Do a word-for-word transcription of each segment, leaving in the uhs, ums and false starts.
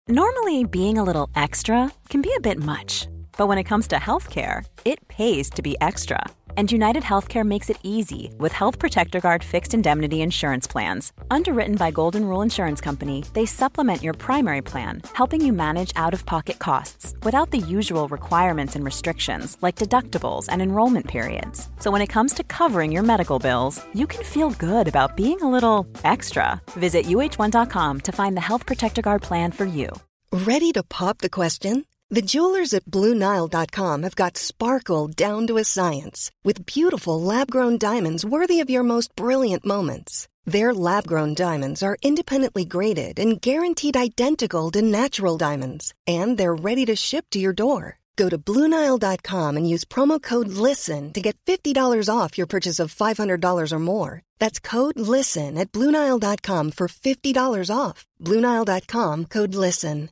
Normally, being a little extra can be a bit much, but when it comes to healthcare, it pays to be extra. And United Healthcare makes it easy with Health Protector Guard fixed indemnity insurance plans. Underwritten by Golden Rule Insurance Company, they supplement your primary plan, helping you manage out-of-pocket costs without the usual requirements and restrictions like deductibles and enrollment periods. So when it comes to covering your medical bills, you can feel good about being a little extra. Visit U H one dot com to find the Health Protector Guard plan for you. Ready to pop the question? The jewelers at Blue Nile dot com have got sparkle down to a science with beautiful lab-grown diamonds worthy of your most brilliant moments. Their lab-grown diamonds are independently graded and guaranteed identical to natural diamonds, and they're ready to ship to your door. Go to Blue Nile dot com and use promo code LISTEN to get fifty dollars off your purchase of five hundred dollars or more. That's code LISTEN at Blue Nile dot com for fifty dollars off. Blue Nile dot com, code LISTEN.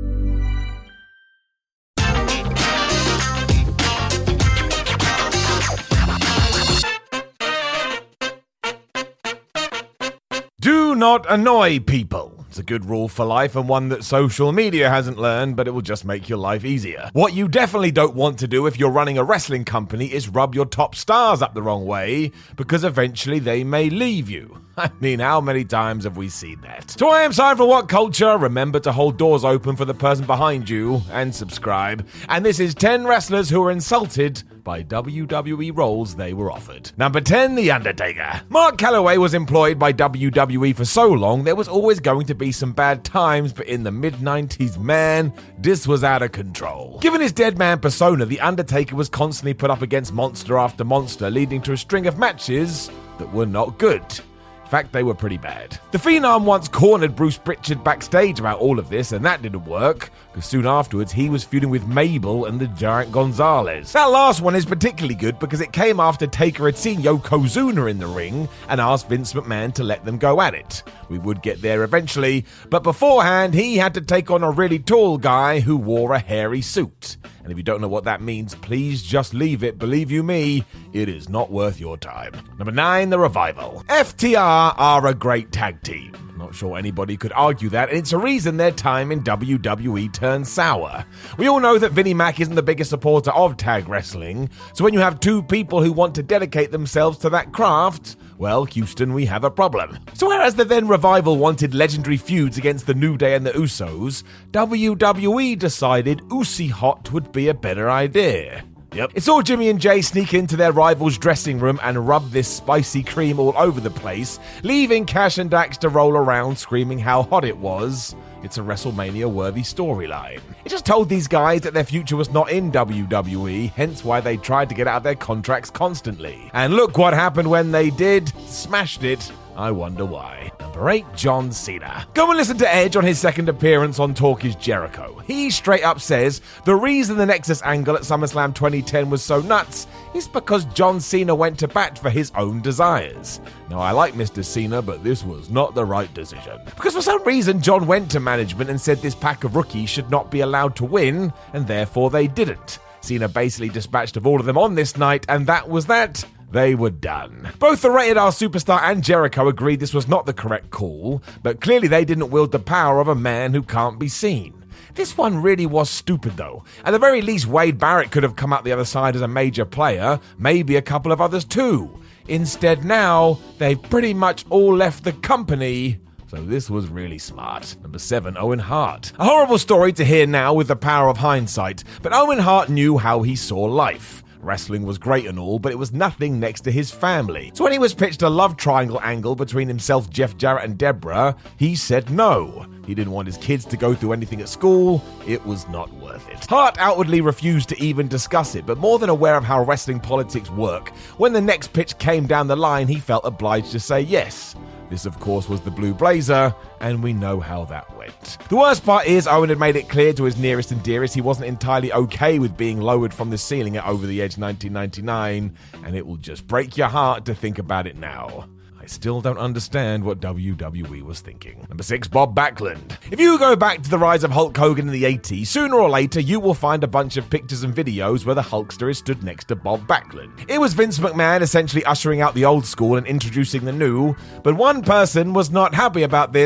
Do not annoy people. It's a good rule for life and one that social media hasn't learned, but it will just make your life easier. What you definitely don't want to do if you're running a wrestling company is rub your top stars up the wrong way, because eventually they may leave you. I mean, how many times have we seen that? So I am Simon for What Culture. Remember to hold doors open for the person behind you and subscribe. And this is ten wrestlers who were insulted by W W E roles they were offered. Number ten, The Undertaker. Mark Calloway was employed by W W E for so long, there was always going to be some bad times, but in the mid nineties, man, this was out of control. Given his dead man persona, The Undertaker was constantly put up against monster after monster, leading to a string of matches that were not good. In fact, they were pretty bad. The Phenom once cornered Bruce Pritchard backstage about all of this, and that didn't work, because soon afterwards he was feuding with Mabel and the Giant Gonzalez. That last one is particularly good because it came after Taker had seen Yokozuna in the ring and asked Vince McMahon to let them go at it. We would get there eventually, but beforehand he had to take on a really tall guy who wore a hairy suit. And if you don't know what that means, please just leave it. Believe you me, it is not worth your time. Number nine, The Revival. F T R are a great tag team. Not sure anybody could argue that, and it's a reason their time in W W E turned sour. We all know that Vinnie Mac isn't the biggest supporter of tag wrestling, so when you have two people who want to dedicate themselves to that craft, well, Houston, we have a problem. So whereas the then Revival wanted legendary feuds against the New Day and the Usos, W W E decided Usi Hot would be a better idea. Yep. It saw Jimmy and Jay sneak into their rival's dressing room and rub this spicy cream all over the place, leaving Cash and Dax to roll around screaming how hot it was. It's a WrestleMania-worthy storyline. It just told these guys that their future was not in W W E, hence why they tried to get out of their contracts constantly. And look what happened when they did. Smashed it. I wonder why. Number eight, John Cena. Go and listen to Edge on his second appearance on Talk is Jericho. He straight up says the reason the Nexus angle at SummerSlam twenty ten was so nuts is because John Cena went to bat for his own desires. Now, I like Mister Cena, but this was not the right decision. Because for some reason, John went to management and said this pack of rookies should not be allowed to win, and therefore they didn't. Cena basically dispatched of all of them on this night, and that was that. They were done. Both the Rated R superstar and Jericho agreed this was not the correct call, but clearly they didn't wield the power of a man who can't be seen. This one really was stupid though. At the very least, Wade Barrett could have come out the other side as a major player, maybe a couple of others too. Instead now, they've pretty much all left the company. So this was really smart. Number seven, Owen Hart. A horrible story to hear now with the power of hindsight, but Owen Hart knew how he saw life. Wrestling was great and all, but it was nothing next to his family. So when he was pitched a love triangle angle between himself, Jeff Jarrett, and Deborah, he said no. He didn't want his kids to go through anything at school. It was not worth it. Hart outwardly refused to even discuss it, but more than aware of how wrestling politics work, when the next pitch came down the line, he felt obliged to say yes. This, of course, was the Blue Blazer, and we know how that went. The worst part is Owen had made it clear to his nearest and dearest he wasn't entirely okay with being lowered from the ceiling at Over the Edge nineteen ninety-nine, and it will just break your heart to think about it now. I still don't understand what W W E was thinking. Number six, Bob Backlund. If you go back to the rise of Hulk Hogan in the eighties, sooner or later you will find a bunch of pictures and videos where the Hulkster is stood next to Bob Backlund. It was Vince McMahon essentially ushering out the old school and introducing the new, but one person was not happy about this,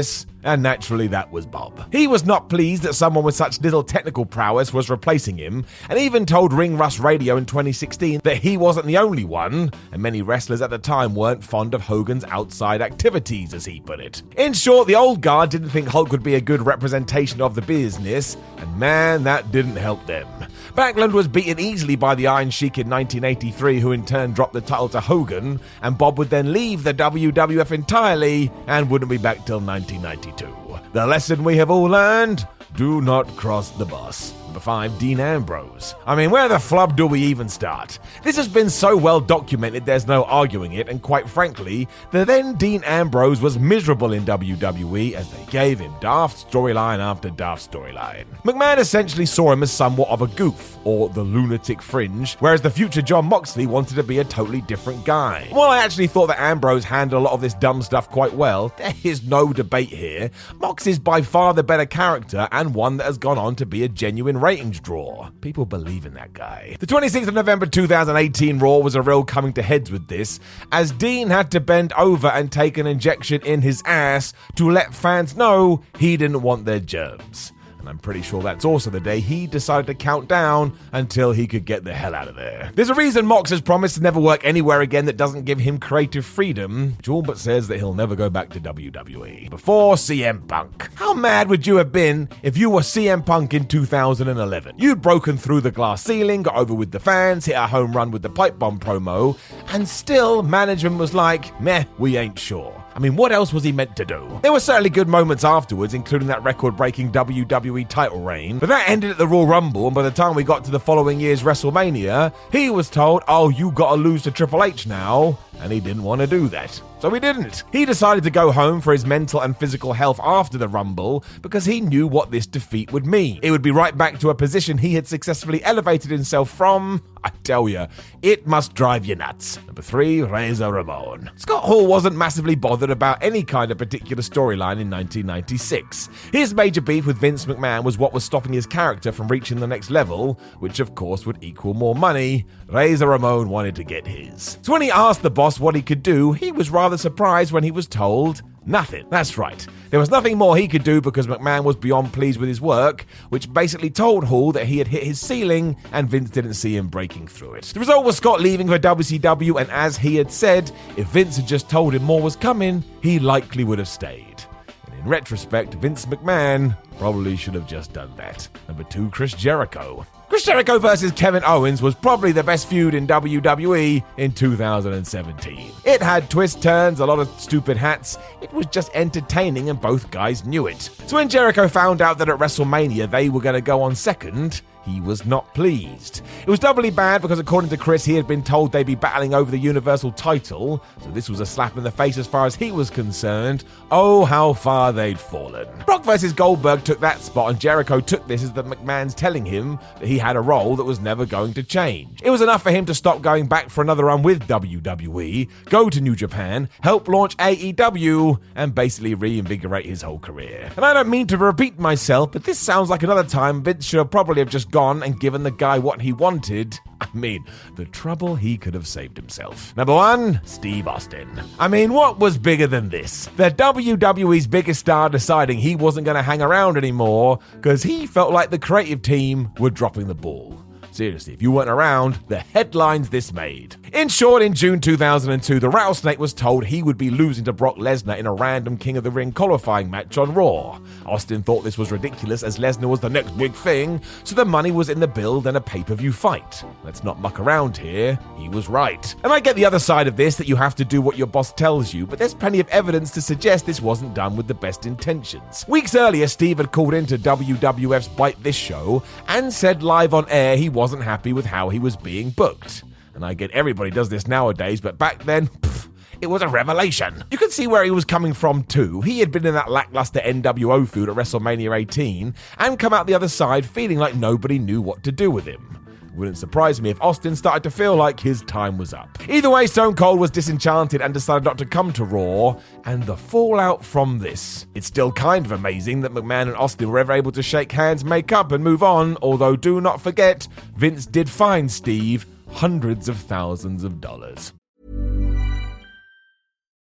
and naturally that was Bob. He was not pleased that someone with such little technical prowess was replacing him, and even told Ring Rust Radio in twenty sixteen that he wasn't the only one, and many wrestlers at the time weren't fond of Hogan's outside activities, as he put it. In short, the old guard didn't think Hulk would be a good representation of the business, and man, that didn't help them. Backlund was beaten easily by the Iron Sheik in nineteen eighty-three, who in turn dropped the title to Hogan, and Bob would then leave the W W F entirely and wouldn't be back till nineteen ninety-two. The lesson we have all learned: do not cross the boss. Number five, Dean Ambrose. I mean, where the flub do we even start? This has been so well documented there's no arguing it, and quite frankly, the then Dean Ambrose was miserable in W W E as they gave him daft storyline after daft storyline. McMahon essentially saw him as somewhat of a goof, or the lunatic fringe, whereas the future Jon Moxley wanted to be a totally different guy. While I actually thought that Ambrose handled a lot of this dumb stuff quite well, there is no debate here. Mox is by far the better character, and one that has gone on to be a genuine ratings draw. People believe in that guy. The twenty-sixth of November two thousand eighteen Raw was a real coming to heads with this, as Dean had to bend over and take an injection in his ass to let fans know he didn't want their germs. And I'm pretty sure that's also the day he decided to count down until he could get the hell out of there. There's a reason Mox has promised to never work anywhere again that doesn't give him creative freedom, which all but says that he'll never go back to W W E. Before C M Punk. How mad would you have been if you were C M Punk in two thousand eleven? You'd broken through the glass ceiling, got over with the fans, hit a home run with the pipe bomb promo, and still management was like, meh, we ain't sure. I mean, what else was he meant to do? There were certainly good moments afterwards, including that record-breaking W W E title reign, but that ended at the Royal Rumble, and by the time we got to the following year's WrestleMania, he was told, oh, you gotta lose to Triple H now, and he didn't want to do that. So he didn't. He decided to go home for his mental and physical health after the Rumble because he knew what this defeat would mean. It would be right back to a position he had successfully elevated himself from. I tell you, it must drive you nuts. Number three, Razor Ramon. Scott Hall wasn't massively bothered about any kind of particular storyline in nineteen ninety-six. His major beef with Vince McMahon was what was stopping his character from reaching the next level, which of course would equal more money. Razor Ramon wanted to get his. So when he asked the boss what he could do, he was rather surprised when he was told nothing. That's right. There was nothing more he could do because McMahon was beyond pleased with his work, which basically told Hall that he had hit his ceiling and Vince didn't see him breaking through it. The result was Scott leaving for W C W, and as he had said, if Vince had just told him more was coming, he likely would have stayed. And in retrospect, Vince McMahon probably should have just done that. Number two, Chris Jericho. Chris Jericho versus Kevin Owens was probably the best feud in W W E in two thousand seventeen. It had twists, turns, a lot of stupid hats. It was just entertaining and both guys knew it. So when Jericho found out that at WrestleMania they were going to go on second, he was not pleased. It was doubly bad because according to Chris, he had been told they'd be battling over the Universal title, so this was a slap in the face as far as he was concerned. Oh, how far they'd fallen. Brock versus Goldberg took that spot, and Jericho took this as the McMahon's telling him that he had a role that was never going to change. It was enough for him to stop going back for another run with W W E, go to New Japan, help launch A E W, and basically reinvigorate his whole career. And I don't mean to repeat myself, but this sounds like another time Vince should have probably have just gone and given the guy what he wanted. I mean, the trouble he could have saved himself. Number one, Steve Austin. I mean, what was bigger than this? The W W E's biggest star deciding he wasn't going to hang around anymore because he felt like the creative team were dropping the ball. Seriously, if you weren't around, the headlines this made. In short, in June two thousand two, the Rattlesnake was told he would be losing to Brock Lesnar in a random King of the Ring qualifying match on Raw. Austin thought this was ridiculous as Lesnar was the next big thing, so the money was in the build and a pay-per-view fight. Let's not muck around here. He was right. And I get the other side of this, that you have to do what your boss tells you, but there's plenty of evidence to suggest this wasn't done with the best intentions. Weeks earlier, Steve had called into W W F's Bite This show and said live on air he wasn't happy with how he was being booked. And I get everybody does this nowadays, but back then, pff, it was a revelation. You can see where he was coming from too. He had been in that lackluster N W O feud at WrestleMania eighteen and come out the other side feeling like nobody knew what to do with him. It wouldn't surprise me if Austin started to feel like his time was up. Either way, Stone Cold was disenchanted and decided not to come to Raw, and the fallout from this. It's still kind of amazing that McMahon and Austin were ever able to shake hands, make up, and move on, although do not forget, Vince did fine Steve hundreds of thousands of dollars.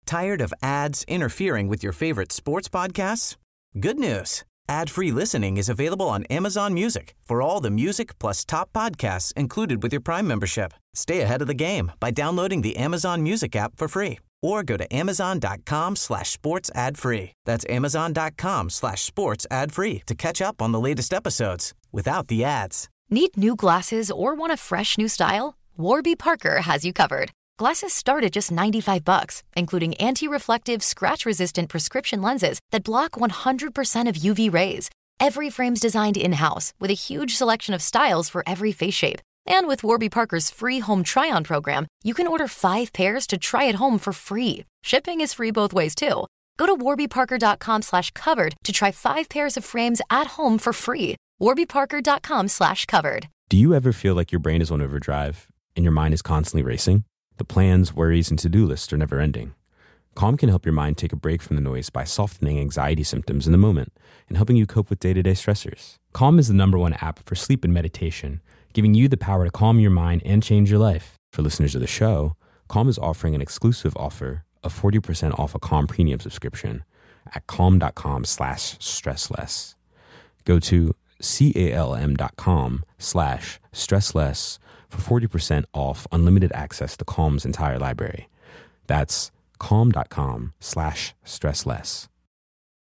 Tired of ads interfering with your favorite sports podcasts? Good news. Ad-free listening is available on Amazon Music for all the music plus top podcasts included with your Prime membership. Stay ahead of the game by downloading the Amazon Music app for free or go to amazon.com slash sports ad free. That's amazon.com slash sports ad free to catch up on the latest episodes without the ads. Need new glasses or want a fresh new style? Warby Parker has you covered. Glasses start at just ninety-five bucks, including anti-reflective, scratch-resistant prescription lenses that block one hundred percent of U V rays. Every frame's designed in-house with a huge selection of styles for every face shape. And with Warby Parker's free home try-on program, you can order five pairs to try at home for free. Shipping is free both ways, too. Go to warbyparker.com slash covered to try five pairs of frames at home for free. warbyparker.com slash covered. Do you ever feel like your brain is on overdrive and your mind is constantly racing? The plans, worries, and to-do lists are never ending. Calm can help your mind take a break from the noise by softening anxiety symptoms in the moment and helping you cope with day-to-day stressors. Calm is the number one app for sleep and meditation, giving you the power to calm your mind and change your life. For listeners of the show, Calm is offering an exclusive offer of forty percent off a Calm premium subscription at calm.com slash stressless. Go to calm.com slash stressless for forty percent off unlimited access to Calm's entire library. That's calm.com slash stressless.